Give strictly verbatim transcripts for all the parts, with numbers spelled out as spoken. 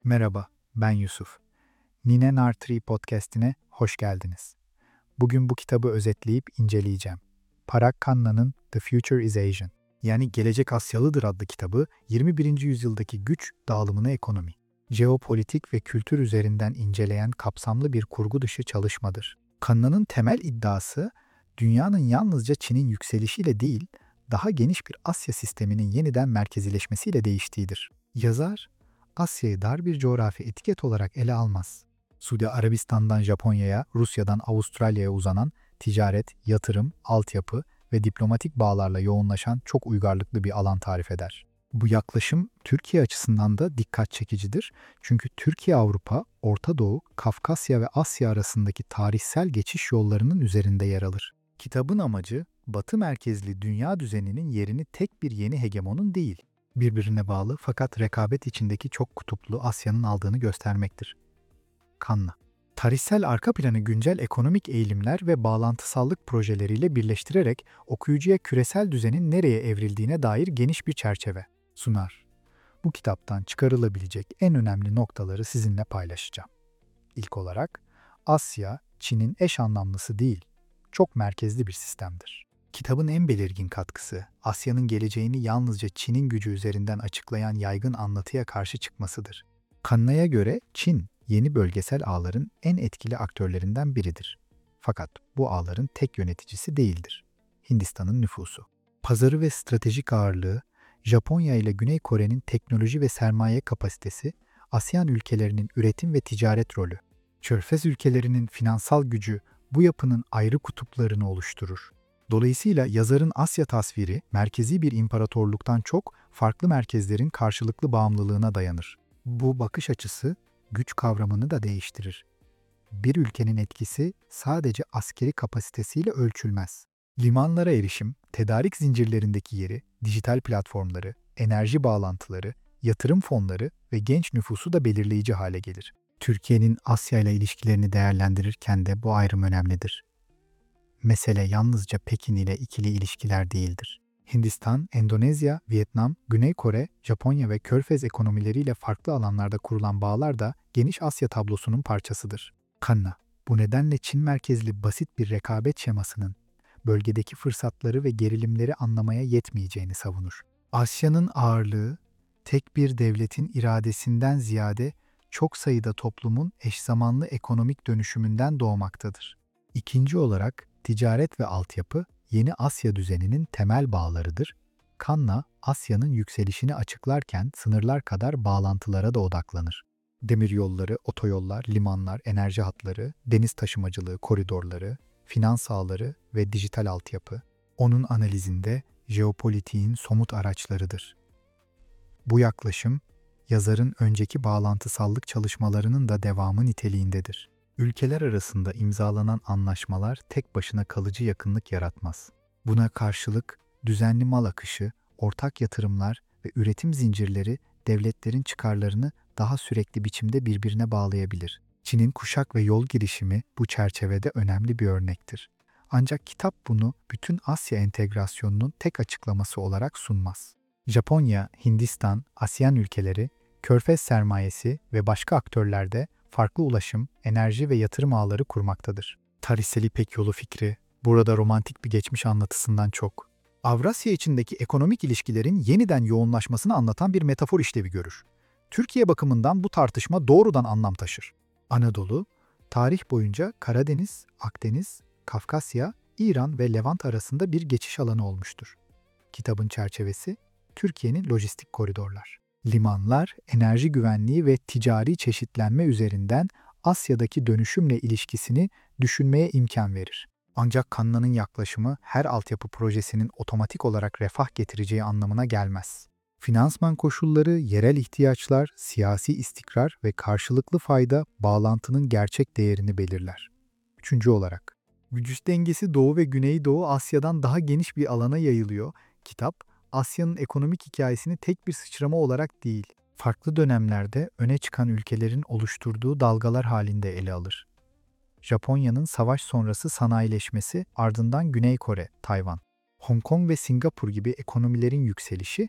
Merhaba, ben Yusuf. Nine Nartree podcast'ine hoş geldiniz. Bugün bu kitabı özetleyip inceleyeceğim. Parag Khanna'nın The Future is Asian, yani Gelecek Asyalıdır adlı kitabı, yirmi birinci yüzyıldaki güç dağılımını ekonomi, jeopolitik ve kültür üzerinden inceleyen kapsamlı bir kurgu dışı çalışmadır. Khanna'nın temel iddiası, dünyanın yalnızca Çin'in yükselişiyle değil, daha geniş bir Asya sisteminin yeniden merkezileşmesiyle değiştiğidir. Yazar, Asya'yı dar bir coğrafi etiket olarak ele almaz. Suudi Arabistan'dan Japonya'ya, Rusya'dan Avustralya'ya uzanan ticaret, yatırım, altyapı ve diplomatik bağlarla yoğunlaşan çok uygarlıklı bir alan tarif eder. Bu yaklaşım Türkiye açısından da dikkat çekicidir. Çünkü Türkiye-Avrupa, Orta Doğu, Kafkasya ve Asya arasındaki tarihsel geçiş yollarının üzerinde yer alır. Kitabın amacı, Batı merkezli dünya düzeninin yerini tek bir yeni hegemonun değil, birbirine bağlı fakat rekabet içindeki çok kutuplu Asya'nın aldığını göstermektir. Khanna, tarihsel arka planı güncel ekonomik eğilimler ve bağlantısallık projeleriyle birleştirerek okuyucuya küresel düzenin nereye evrildiğine dair geniş bir çerçeve sunar. Bu kitaptan çıkarılabilecek en önemli noktaları sizinle paylaşacağım. İlk olarak, Asya, Çin'in eş anlamlısı değil, çok merkezli bir sistemdir. Kitabın en belirgin katkısı, Asya'nın geleceğini yalnızca Çin'in gücü üzerinden açıklayan yaygın anlatıya karşı çıkmasıdır. Khanna'ya göre Çin, yeni bölgesel ağların en etkili aktörlerinden biridir. Fakat bu ağların tek yöneticisi değildir. Hindistan'ın nüfusu, pazarı ve stratejik ağırlığı, Japonya ile Güney Kore'nin teknoloji ve sermaye kapasitesi, ASEAN ülkelerinin üretim ve ticaret rolü, Körfez ülkelerinin finansal gücü bu yapının ayrı kutuplarını oluşturur. Dolayısıyla yazarın Asya tasviri, merkezi bir imparatorluktan çok farklı merkezlerin karşılıklı bağımlılığına dayanır. Bu bakış açısı, güç kavramını da değiştirir. Bir ülkenin etkisi sadece askeri kapasitesiyle ölçülmez. Limanlara erişim, tedarik zincirlerindeki yeri, dijital platformları, enerji bağlantıları, yatırım fonları ve genç nüfusu da belirleyici hale gelir. Türkiye'nin Asya ile ilişkilerini değerlendirirken de bu ayrım önemlidir. Mesele yalnızca Pekin ile ikili ilişkiler değildir. Hindistan, Endonezya, Vietnam, Güney Kore, Japonya ve Körfez ekonomileriyle farklı alanlarda kurulan bağlar da geniş Asya tablosunun parçasıdır. Khanna, bu nedenle Çin merkezli basit bir rekabet şemasının bölgedeki fırsatları ve gerilimleri anlamaya yetmeyeceğini savunur. Asya'nın ağırlığı, tek bir devletin iradesinden ziyade çok sayıda toplumun eşzamanlı ekonomik dönüşümünden doğmaktadır. İkinci olarak, ticaret ve altyapı, yeni Asya düzeninin temel bağlarıdır. Khanna, Asya'nın yükselişini açıklarken sınırlar kadar bağlantılara da odaklanır. Demiryolları, otoyollar, limanlar, enerji hatları, deniz taşımacılığı koridorları, finans ağları ve dijital altyapı, onun analizinde jeopolitiğin somut araçlarıdır. Bu yaklaşım, yazarın önceki bağlantısallık çalışmalarının da devamı niteliğindedir. Ülkeler arasında imzalanan anlaşmalar tek başına kalıcı yakınlık yaratmaz. Buna karşılık düzenli mal akışı, ortak yatırımlar ve üretim zincirleri devletlerin çıkarlarını daha sürekli biçimde birbirine bağlayabilir. Çin'in kuşak ve yol girişimi bu çerçevede önemli bir örnektir. Ancak kitap bunu bütün Asya entegrasyonunun tek açıklaması olarak sunmaz. Japonya, Hindistan, ASEAN ülkeleri, Körfez sermayesi ve başka aktörler de farklı ulaşım, enerji ve yatırım ağları kurmaktadır. Tarihsel İpek Yolu fikri, burada romantik bir geçmiş anlatısından çok, Avrasya içindeki ekonomik ilişkilerin yeniden yoğunlaşmasını anlatan bir metafor işlevi görür. Türkiye bakımından bu tartışma doğrudan anlam taşır. Anadolu, tarih boyunca Karadeniz, Akdeniz, Kafkasya, İran ve Levant arasında bir geçiş alanı olmuştur. Kitabın çerçevesi, Türkiye'nin lojistik koridorlar. Limanlar, enerji güvenliği ve ticari çeşitlenme üzerinden Asya'daki dönüşümle ilişkisini düşünmeye imkan verir. Ancak Khanna'nın yaklaşımı her altyapı projesinin otomatik olarak refah getireceği anlamına gelmez. Finansman koşulları, yerel ihtiyaçlar, siyasi istikrar ve karşılıklı fayda bağlantının gerçek değerini belirler. Üçüncü olarak, güç dengesi Doğu ve Güneydoğu Asya'dan daha geniş bir alana yayılıyor. Kitap, Asya'nın ekonomik hikayesini tek bir sıçrama olarak değil, farklı dönemlerde öne çıkan ülkelerin oluşturduğu dalgalar halinde ele alır. Japonya'nın savaş sonrası sanayileşmesi, ardından Güney Kore, Tayvan, Hong Kong ve Singapur gibi ekonomilerin yükselişi,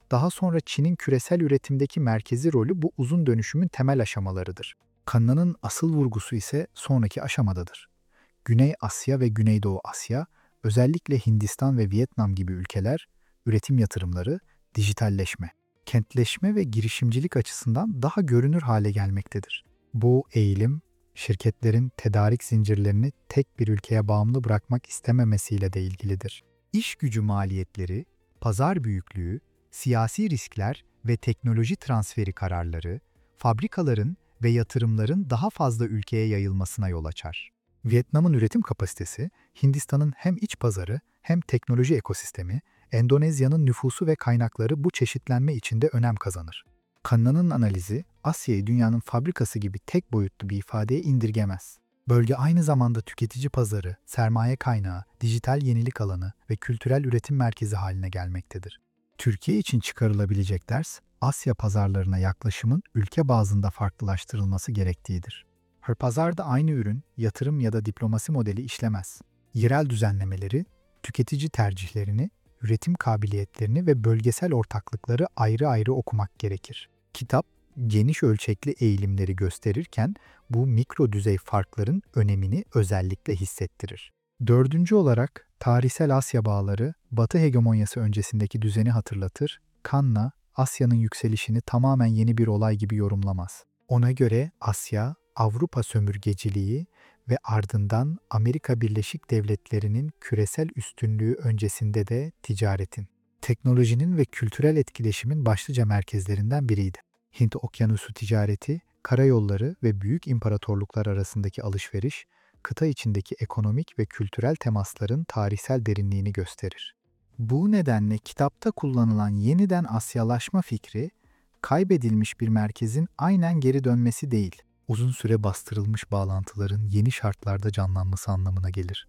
daha sonra Çin'in küresel üretimdeki merkezi rolü bu uzun dönüşümün temel aşamalarıdır. Kanna'nın asıl vurgusu ise sonraki aşamadadır. Güney Asya ve Güneydoğu Asya, özellikle Hindistan ve Vietnam gibi ülkeler, üretim yatırımları, dijitalleşme, kentleşme ve girişimcilik açısından daha görünür hale gelmektedir. Bu eğilim, şirketlerin tedarik zincirlerini tek bir ülkeye bağımlı bırakmak istememesiyle de ilgilidir. İş gücü maliyetleri, pazar büyüklüğü, siyasi riskler ve teknoloji transferi kararları, fabrikaların ve yatırımların daha fazla ülkeye yayılmasına yol açar. Vietnam'ın üretim kapasitesi, Hindistan'ın hem iç pazarı hem teknoloji ekosistemi, Endonezya'nın nüfusu ve kaynakları bu çeşitlenme içinde önem kazanır. Kanna'nın analizi, Asya'yı dünyanın fabrikası gibi tek boyutlu bir ifadeye indirgemez. Bölge aynı zamanda tüketici pazarı, sermaye kaynağı, dijital yenilik alanı ve kültürel üretim merkezi haline gelmektedir. Türkiye için çıkarılabilecek ders, Asya pazarlarına yaklaşımın ülke bazında farklılaştırılması gerektiğidir. Her pazarda aynı ürün, yatırım ya da diplomasi modeli işlemez. Yerel düzenlemeleri, tüketici tercihlerini, üretim kabiliyetlerini ve bölgesel ortaklıkları ayrı ayrı okumak gerekir. Kitap, geniş ölçekli eğilimleri gösterirken bu mikro düzey farkların önemini özellikle hissettirir. Dördüncü olarak tarihsel Asya bağları, Batı hegemonyası öncesindeki düzeni hatırlatır. Kanna, Asya'nın yükselişini tamamen yeni bir olay gibi yorumlamaz. Ona göre Asya, Avrupa sömürgeciliği ve ardından Amerika Birleşik Devletleri'nin küresel üstünlüğü öncesinde de ticaretin, teknolojinin ve kültürel etkileşimin başlıca merkezlerinden biriydi. Hint Okyanusu ticareti, karayolları ve büyük imparatorluklar arasındaki alışveriş, kıta içindeki ekonomik ve kültürel temasların tarihsel derinliğini gösterir. Bu nedenle kitapta kullanılan yeniden Asyalaşma fikri, kaybedilmiş bir merkezin aynen geri dönmesi değil, uzun süre bastırılmış bağlantıların yeni şartlarda canlanması anlamına gelir.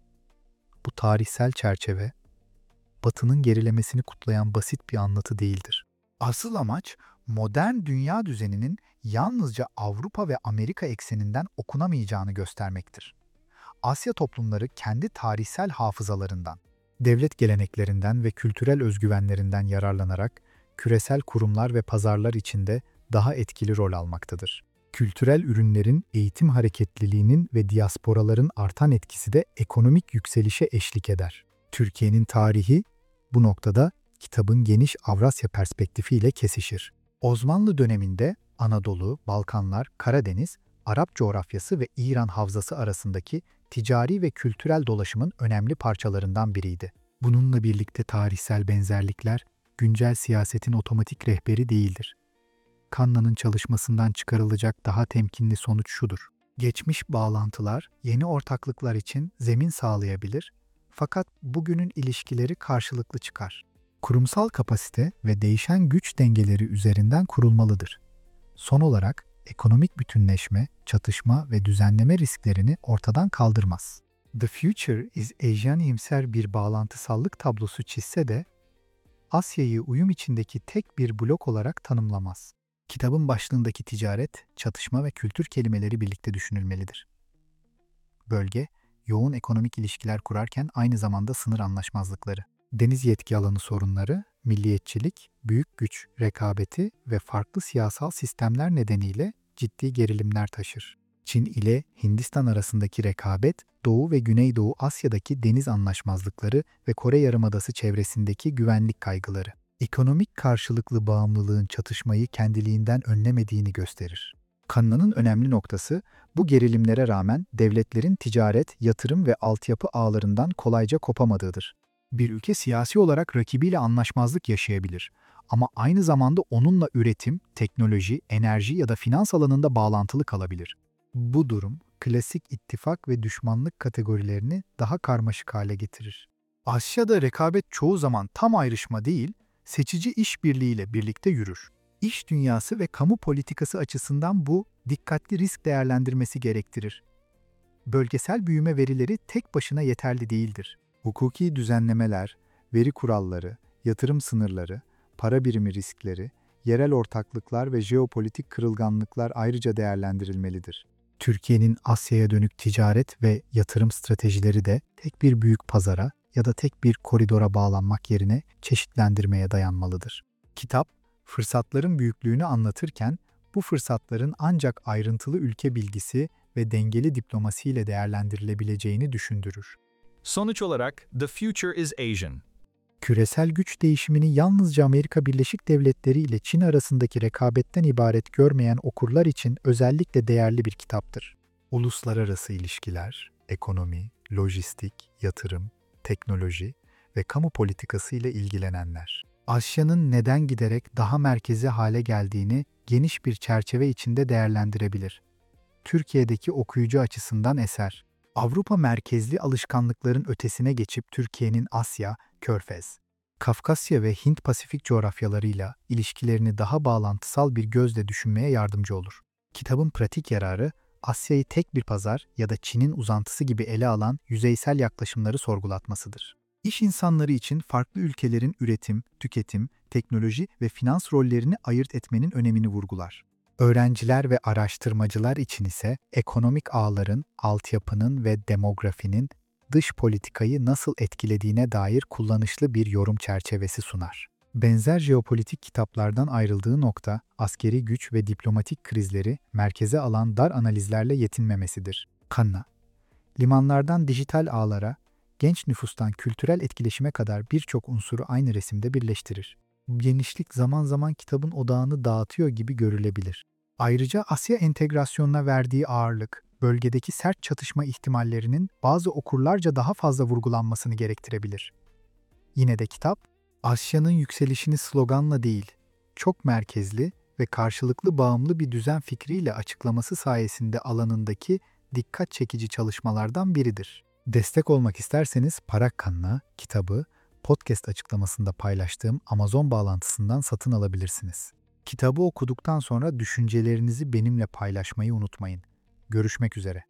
Bu tarihsel çerçeve, Batı'nın gerilemesini kutlayan basit bir anlatı değildir. Asıl amaç, modern dünya düzeninin yalnızca Avrupa ve Amerika ekseninden okunamayacağını göstermektir. Asya toplumları kendi tarihsel hafızalarından, devlet geleneklerinden ve kültürel özgüvenlerinden yararlanarak küresel kurumlar ve pazarlar içinde daha etkili rol almaktadır. Kültürel ürünlerin eğitim hareketliliğinin ve diasporaların artan etkisi de ekonomik yükselişe eşlik eder. Türkiye'nin tarihi bu noktada kitabın geniş Avrasya perspektifiyle kesişir. Osmanlı döneminde Anadolu, Balkanlar, Karadeniz, Arap coğrafyası ve İran havzası arasındaki ticari ve kültürel dolaşımın önemli parçalarından biriydi. Bununla birlikte tarihsel benzerlikler, güncel siyasetin otomatik rehberi değildir. Kanna'nın çalışmasından çıkarılacak daha temkinli sonuç şudur. Geçmiş bağlantılar, yeni ortaklıklar için zemin sağlayabilir, fakat bugünün ilişkileri karşılıklı çıkar. Kurumsal kapasite ve değişen güç dengeleri üzerinden kurulmalıdır. Son olarak, ekonomik bütünleşme, çatışma ve düzenleme risklerini ortadan kaldırmaz. The Future is Asian iyimser bir bağlantısallık tablosu çizse de, Asya'yı uyum içindeki tek bir blok olarak tanımlamaz. Kitabın başlığındaki ticaret, çatışma ve kültür kelimeleri birlikte düşünülmelidir. Bölge, yoğun ekonomik ilişkiler kurarken aynı zamanda sınır anlaşmazlıkları, deniz yetki alanı sorunları, milliyetçilik, büyük güç rekabeti ve farklı siyasal sistemler nedeniyle ciddi gerilimler taşır. Çin ile Hindistan arasındaki rekabet, Doğu ve Güneydoğu Asya'daki deniz anlaşmazlıkları ve Kore Yarımadası çevresindeki güvenlik kaygıları, ekonomik karşılıklı bağımlılığın çatışmayı kendiliğinden önlemediğini gösterir. Kanna'nın önemli noktası, bu gerilimlere rağmen devletlerin ticaret, yatırım ve altyapı ağlarından kolayca kopamadığıdır. Bir ülke siyasi olarak rakibiyle anlaşmazlık yaşayabilir ama aynı zamanda onunla üretim, teknoloji, enerji ya da finans alanında bağlantılı kalabilir. Bu durum, klasik ittifak ve düşmanlık kategorilerini daha karmaşık hale getirir. Asya'da rekabet çoğu zaman tam ayrışma değil, seçici işbirliğiyle birlikte yürür. İş dünyası ve kamu politikası açısından bu, dikkatli risk değerlendirmesi gerektirir. Bölgesel büyüme verileri tek başına yeterli değildir. Hukuki düzenlemeler, veri kuralları, yatırım sınırları, para birimi riskleri, yerel ortaklıklar ve jeopolitik kırılganlıklar ayrıca değerlendirilmelidir. Türkiye'nin Asya'ya dönük ticaret ve yatırım stratejileri de tek bir büyük pazara ya da tek bir koridora bağlanmak yerine çeşitlendirmeye dayanmalıdır. Kitap, fırsatların büyüklüğünü anlatırken bu fırsatların ancak ayrıntılı ülke bilgisi ve dengeli diplomasiyle değerlendirilebileceğini düşündürür. Sonuç olarak, The Future is Asian. Küresel güç değişimini yalnızca Amerika Birleşik Devletleri ile Çin arasındaki rekabetten ibaret görmeyen okurlar için özellikle değerli bir kitaptır. Uluslararası ilişkiler, ekonomi, lojistik, yatırım, teknoloji ve kamu politikası ile ilgilenenler, Asya'nın neden giderek daha merkezi hale geldiğini geniş bir çerçeve içinde değerlendirebilir. Türkiye'deki okuyucu açısından eser, Avrupa merkezli alışkanlıkların ötesine geçip Türkiye'nin Asya, Körfez, Kafkasya ve Hint-Pasifik coğrafyalarıyla ilişkilerini daha bağlantısal bir gözle düşünmeye yardımcı olur. Kitabın pratik yararı, Asya'yı tek bir pazar ya da Çin'in uzantısı gibi ele alan yüzeysel yaklaşımları sorgulatmasıdır. İş insanları için farklı ülkelerin üretim, tüketim, teknoloji ve finans rollerini ayırt etmenin önemini vurgular. Öğrenciler ve araştırmacılar için ise ekonomik ağların, altyapının ve demografinin dış politikayı nasıl etkilediğine dair kullanışlı bir yorum çerçevesi sunar. Benzer jeopolitik kitaplardan ayrıldığı nokta, askeri güç ve diplomatik krizleri merkeze alan dar analizlerle yetinmemesidir. Kanna, limanlardan dijital ağlara, genç nüfustan kültürel etkileşime kadar birçok unsuru aynı resimde birleştirir. Bu genişlik zaman zaman kitabın odağını dağıtıyor gibi görülebilir. Ayrıca Asya entegrasyonuna verdiği ağırlık, bölgedeki sert çatışma ihtimallerinin bazı okurlarca daha fazla vurgulanmasını gerektirebilir. Yine de kitap, Asya'nın yükselişini sloganla değil, çok merkezli ve karşılıklı bağımlı bir düzen fikriyle açıklaması sayesinde alanındaki dikkat çekici çalışmalardan biridir. Destek olmak isterseniz Parakkan'la kitabı podcast açıklamasında paylaştığım Amazon bağlantısından satın alabilirsiniz. Kitabı okuduktan sonra düşüncelerinizi benimle paylaşmayı unutmayın. Görüşmek üzere.